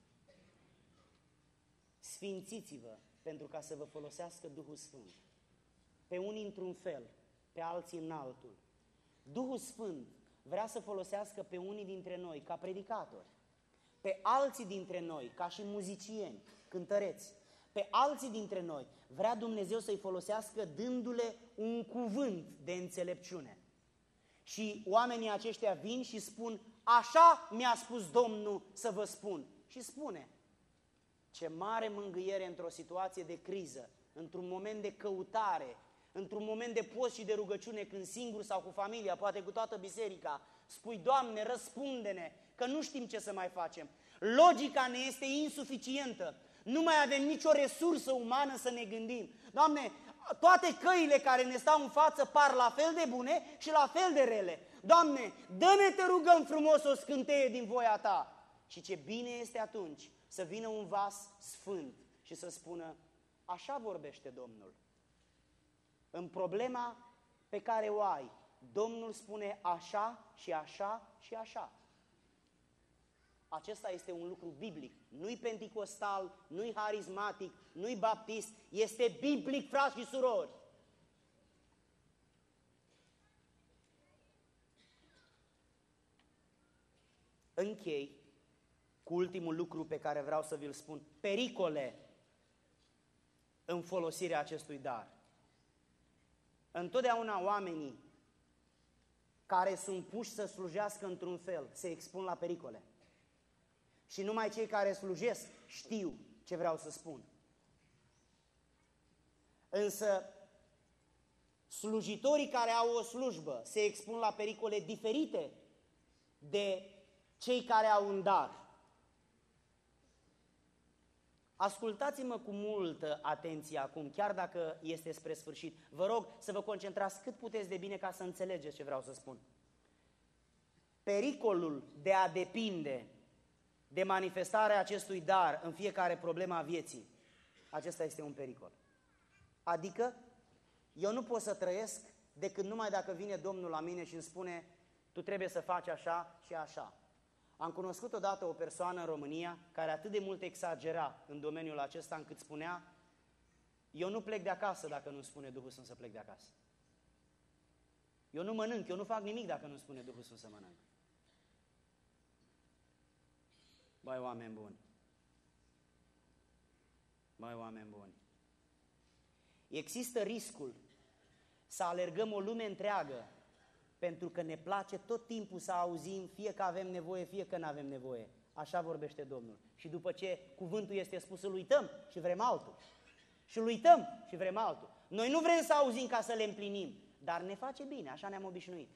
Sfințiți-vă pentru ca să vă folosească Duhul Sfânt. Pe unii într-un fel, pe alții în altul. Duhul Sfânt vrea să folosească pe unii dintre noi ca predicatori, pe alții dintre noi ca și muzicieni, cântăreți, pe alții dintre noi vrea Dumnezeu să-i folosească dându-le un cuvânt de înțelepciune. Și oamenii aceștia vin și spun, așa mi-a spus Domnul să vă spun. Și spune, ce mare mângâiere într-o situație de criză, într-un moment de căutare, într-un moment de post și de rugăciune, când singur sau cu familia, poate cu toată biserica, spui, Doamne, răspunde-ne, că nu știm ce să mai facem. Logica ne este insuficientă, nu mai avem nicio resursă umană să ne gândim. Doamne, toate căile care ne stau în față par la fel de bune și la fel de rele. Doamne, dă-ne, te rugăm frumos, o scânteie din voia Ta. Și ce bine este atunci să vină un vas sfânt și să spună, așa vorbește Domnul. În problema pe care o ai, Domnul spune așa și așa și așa. Acesta este un lucru biblic, nu-i penticostal, nu-i harismatic, nu-i baptist, este biblic, frați și surori. Închei cu ultimul lucru pe care vreau să vi-l spun, pericole în folosirea acestui dar. Întotdeauna oamenii care sunt puși să slujească într-un fel se expun la pericole. Și numai cei care slujesc știu ce vreau să spun. Însă slujitorii care au o slujbă se expun la pericole diferite de cei care au un dar. Ascultați-mă cu multă atenție acum, chiar dacă este spre sfârșit. Vă rog să vă concentrați cât puteți de bine ca să înțelegeți ce vreau să spun. Pericolul de a depinde de manifestarea acestui dar în fiecare problemă a vieții, acesta este un pericol. Adică, eu nu pot să trăiesc decât numai dacă vine Domnul la mine și îmi spune, tu trebuie să faci așa și așa. Am cunoscut odată o persoană în România care atât de mult exagera în domeniul acesta încât spunea, eu nu plec de acasă dacă nu spune Duhul Sfânt să plec de acasă. Eu nu mănânc, eu nu fac nimic dacă nu spune Duhul Sfânt să mănânc. Băi, oameni buni! Băi, oameni buni! Există riscul să alergăm o lume întreagă pentru că ne place tot timpul să auzim fie că avem nevoie, fie că nu avem nevoie. Așa vorbește Domnul. Și după ce cuvântul este spus, îl uităm și vrem altul. Și îl uităm și vrem altul. Noi nu vrem să auzim ca să le împlinim, dar ne face bine, așa ne-am obișnuit.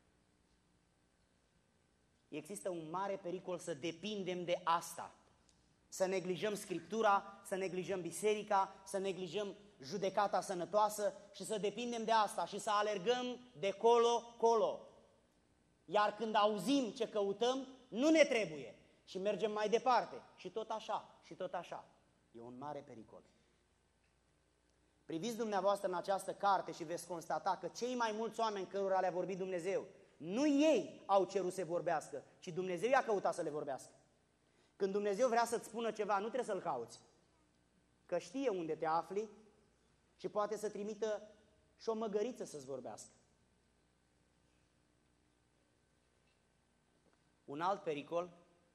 Există un mare pericol să depindem de asta. Să neglijăm Scriptura, să neglijăm biserica, să neglijăm judecata sănătoasă și să depindem de asta și să alergăm de colo-colo. Iar când auzim ce căutăm, nu ne trebuie și mergem mai departe și tot așa, și tot așa. E un mare pericol. Priviți dumneavoastră în această carte și veți constata că cei mai mulți oameni cărora le-a vorbit Dumnezeu, nu ei au cerut să vorbească, ci Dumnezeu i-a căutat să le vorbească. Când Dumnezeu vrea să-ți spună ceva, nu trebuie să-L cauți, că știe unde te afli și poate să trimită și o măgăriță să-ți vorbească. Un alt pericol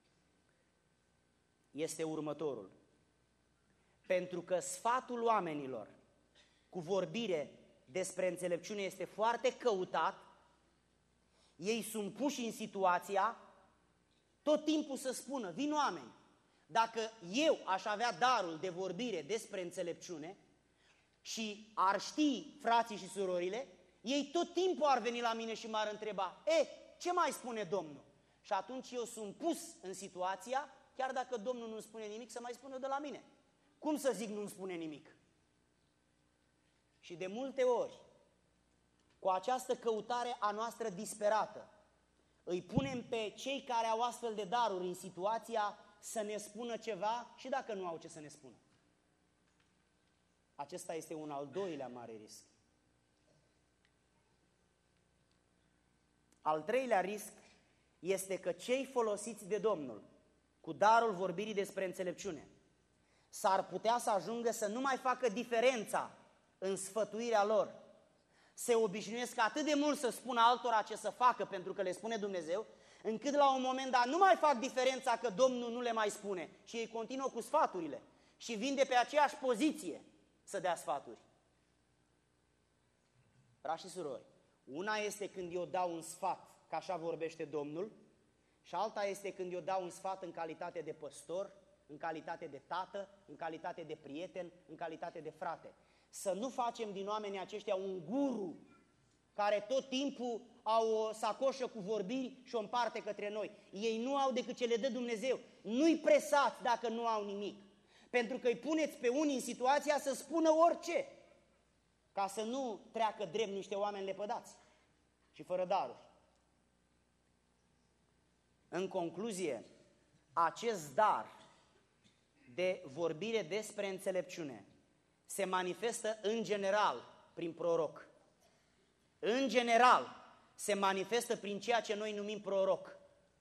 este următorul. Pentru că sfatul oamenilor cu vorbire despre înțelepciune este foarte căutat, ei sunt puși în situația tot timpul să spună, vin oameni, dacă eu aș avea darul de vorbire despre înțelepciune și ar ști frații și surorile, ei tot timpul ar veni la mine și m-ar întreba, e, ce mai spune Domnul? Și atunci eu sunt pus în situația, chiar dacă Domnul nu spune nimic, să mai spună de la mine. Cum să zic nu-mi spune nimic? Și de multe ori, cu această căutare a noastră disperată, îi punem pe cei care au astfel de daruri în situația să ne spună ceva și dacă nu au ce să ne spună. Acesta este un al doilea mare risc. Al treilea risc este că cei folosiți de Domnul cu darul vorbirii despre înțelepciune s-ar putea să ajungă să nu mai facă diferența în sfătuirea lor. Se obișnuiesc atât de mult să spună altora ce să facă pentru că le spune Dumnezeu, încât la un moment dat nu mai fac diferența că Domnul nu le mai spune și ei continuă cu sfaturile și vin de pe aceeași poziție să dea sfaturi. Frați și surori, una este când eu dau un sfat, că așa vorbește Domnul, și alta este când eu dau un sfat în calitate de păstor, în calitate de tată, în calitate de prieten, în calitate de frate. Să nu facem din oamenii aceștia un guru care tot timpul au o sacoșă cu vorbiri și o împarte către noi. Ei nu au decât ce le dă Dumnezeu. Nu-i presați dacă nu au nimic. Pentru că îi puneți pe unii în situația să spună orice, ca să nu treacă drept niște oameni lepădați și fără daruri. În concluzie, acest dar de vorbire despre înțelepciune se manifestă în general prin proroc. În general se manifestă prin ceea ce noi numim proroc.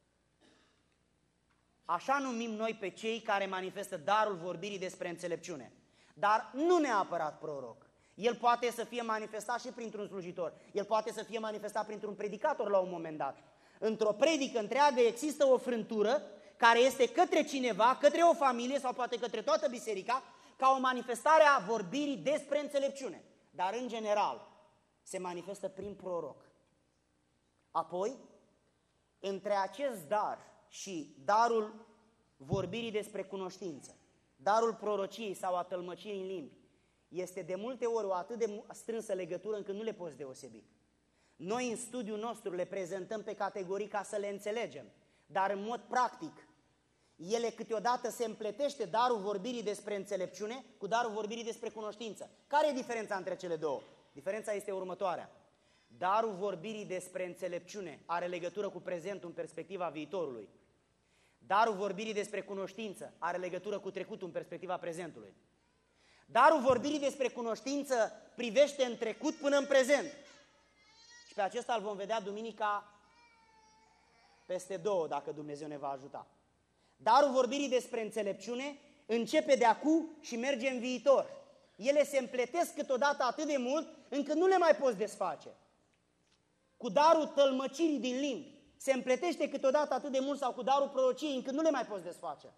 Așa numim noi pe cei care manifestă darul vorbirii despre înțelepciune. Dar nu neapărat proroc. El poate să fie manifestat și printr-un slujitor. El poate să fie manifestat printr-un predicator la un moment dat. Într-o predică întreagă există o frântură care este către cineva, către o familie sau poate către toată biserica, ca o manifestare a vorbirii despre înțelepciune. Dar în general se manifestă prin proroc. Apoi, între acest dar și darul vorbirii despre cunoștință, darul prorociei sau a tălmăciei în limbi, este de multe ori o atât de strânsă legătură încât nu le poți deosebi. Noi în studiul nostru le prezentăm pe categorii ca să le înțelegem, dar în mod practic, ele câteodată se împletește darul vorbirii despre înțelepciune cu darul vorbirii despre cunoștință. Care e diferența între cele două? Diferența este următoarea. Darul vorbirii despre înțelepciune are legătură cu prezentul în perspectiva viitorului. Darul vorbirii despre cunoștință are legătură cu trecutul în perspectiva prezentului. Darul vorbirii despre cunoștință privește în trecut până în prezent. Și pe acesta îl vom vedea duminica peste două, dacă Dumnezeu ne va ajuta. Darul vorbirii despre înțelepciune începe de acum și merge în viitor. Ele se împletesc câteodată atât de mult încât nu le mai poți desface. Cu darul tălmăcirii din limbi se împletește câteodată atât de mult sau cu darul prorociei încât nu le mai poți desface.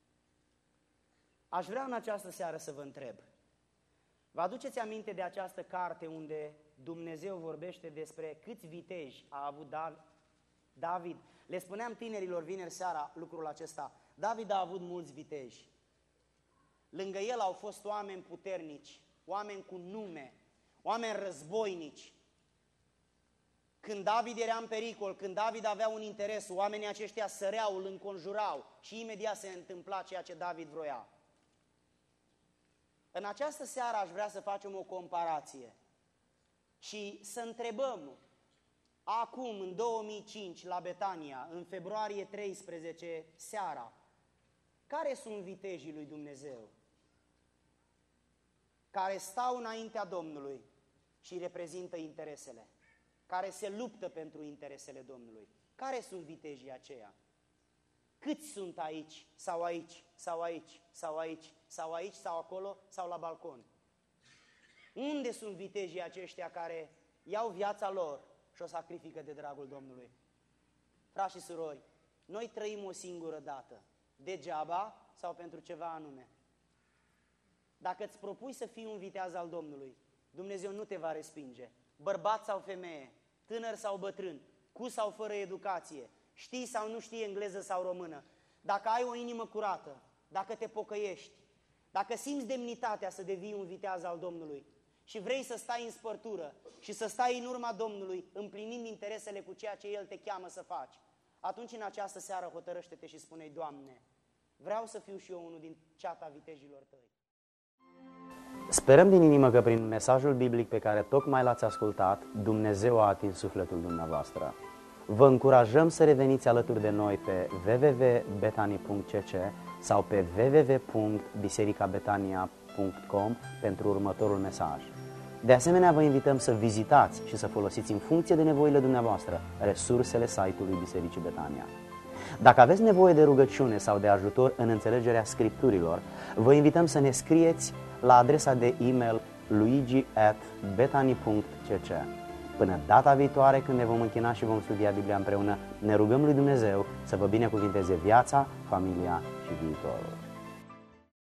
Aș vrea în această seară să vă întreb. Vă aduceți aminte de această carte unde Dumnezeu vorbește despre câți viteji a avut David? Le spuneam tinerilor vineri seara lucrul acesta. David a avut mulți viteji. Lângă el au fost oameni puternici, oameni cu nume, oameni războinici. Când David era în pericol, când David avea un interes, oamenii aceștia săreau, îl înconjurau și imediat se întâmpla ceea ce David vroia. În această seară aș vrea să facem o comparație și să întrebăm, acum, în două mii cinci, la Betania, în februarie treisprezece, seara, care sunt vitejii lui Dumnezeu care stau înaintea Domnului și reprezintă interesele, care se luptă pentru interesele Domnului? Care sunt vitejii aceia? Câți sunt aici, sau aici, sau aici, sau aici, sau aici, sau acolo, sau la balcon? Unde sunt vitejii aceștia care iau viața lor și o sacrifică de dragul Domnului? Frați și surori, noi trăim o singură dată, degeaba sau pentru ceva anume. Dacă îți propui să fii un viteaz al Domnului, Dumnezeu nu te va respinge. Bărbat sau femeie, tânăr sau bătrân, cu sau fără educație, știi sau nu știi engleză sau română, dacă ai o inimă curată, dacă te pocăiești, dacă simți demnitatea să devii un viteaz al Domnului și vrei să stai în spărtură și să stai în urma Domnului, împlinind interesele cu ceea ce El te cheamă să faci, atunci în această seară hotărăște-te și spune-i: Doamne, vreau să fiu și eu unul din ceata vitejilor Tăi. Sperăm din inimă că prin mesajul biblic pe care tocmai l-ați ascultat, Dumnezeu a atins sufletul dumneavoastră. Vă încurajăm să reveniți alături de noi pe w w w punct betani punct c c sau pe w w w punct biserica betania punct com pentru următorul mesaj. De asemenea, vă invităm să vizitați și să folosiți în funcție de nevoile dumneavoastră resursele site-ului Bisericii Betania. Dacă aveți nevoie de rugăciune sau de ajutor în înțelegerea Scripturilor, vă invităm să ne scrieți la adresa de e-mail luigi at betani punct c c. Până data viitoare, când ne vom închina și vom studia Biblia împreună, ne rugăm lui Dumnezeu să vă binecuvinteze viața, familia și viitorul.